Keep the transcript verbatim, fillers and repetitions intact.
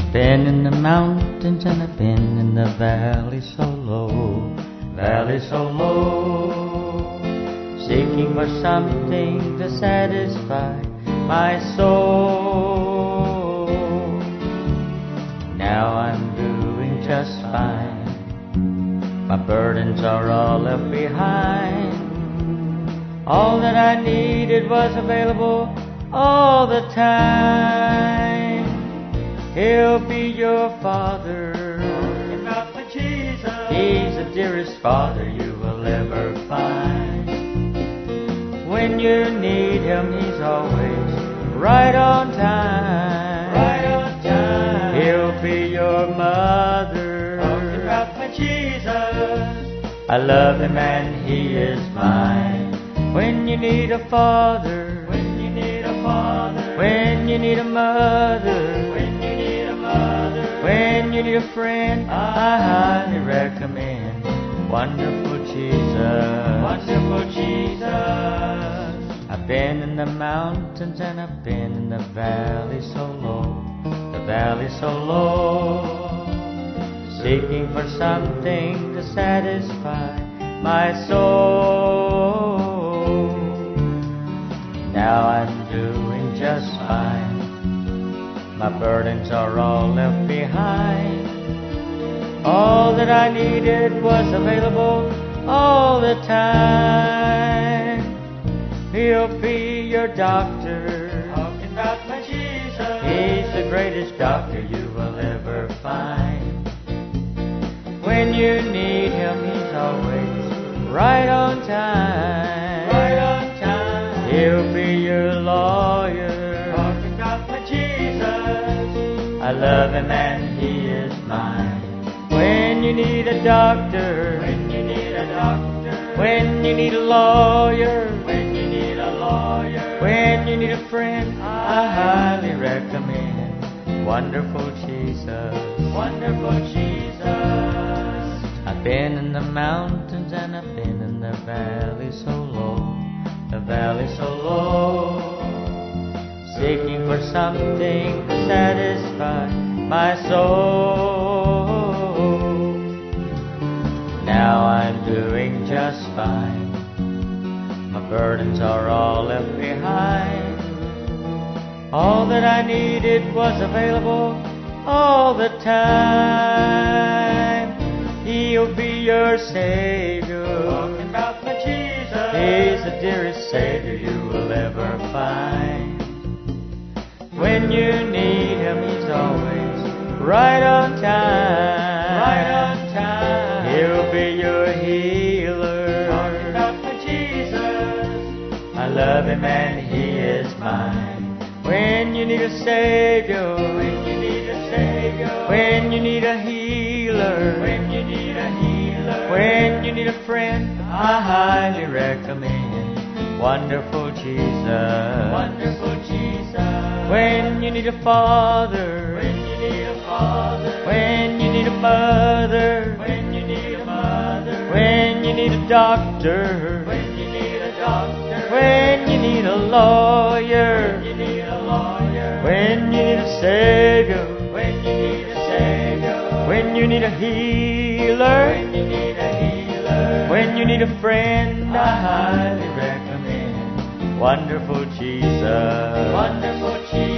Been in the mountains and I've been in the valley so low, valley so low, seeking for something to satisfy my soul. Now I'm doing just fine, my burdens are all left behind. All that I needed was available all the time. He'll be your father. Talking about my Jesus. He's the dearest father you will ever find. When you need him, he's always right on time. Right on time. He'll be your mother. Talking about my Jesus. I love him and he is mine. When you need a father, when you need a father, when you need a mother, when you need a mother, when you need a friend, I highly recommend Wonderful Jesus. Wonderful Jesus. I've been in the mountains and I've been in the valley so low, the valley so low, seeking for something to satisfy my soul. Now I'm doing just fine, my burdens are all left behind. All that I needed was available all the time. He'll be your doctor. Talking about my Jesus. He's the greatest doctor you will ever find. When you need him, he's always right on time. Right on time. He'll be your lawyer. Talking about my Jesus. I love him and he is mine. When you need a doctor, when you need a doctor, when you need a lawyer, when you need a lawyer, when you need a friend, I highly recommend Wonderful Jesus. Wonderful Jesus. I've been in the mountains and I've been in the valley so low, the valley so low, seeking for something to satisfy my soul. Now I'm doing just fine, my burdens are all left behind. All that I needed was available all the time. He'll be your Savior. Talking about my Jesus. He's the dearest Savior you will ever find. When you need him, he's always right on time. Right on time. He'll be your healer. Talking about my Jesus. I love him and he is mine. When you need a Savior, when you need a Savior, when you need a healer, when you need a healer, when you need a friend, I highly recommend Wonderful Jesus. Wonderful Jesus. When you need a father, when you need a father, when you need a mother, when you need a mother, when you need a doctor, when you need a doctor, when you need a lawyer, when you need a lawyer, when you need a savior, when you need a savior, when you need a healer, when you need a healer, when you need a friend, I highly recommend Wonderful Jesus. Wonderful Jesus.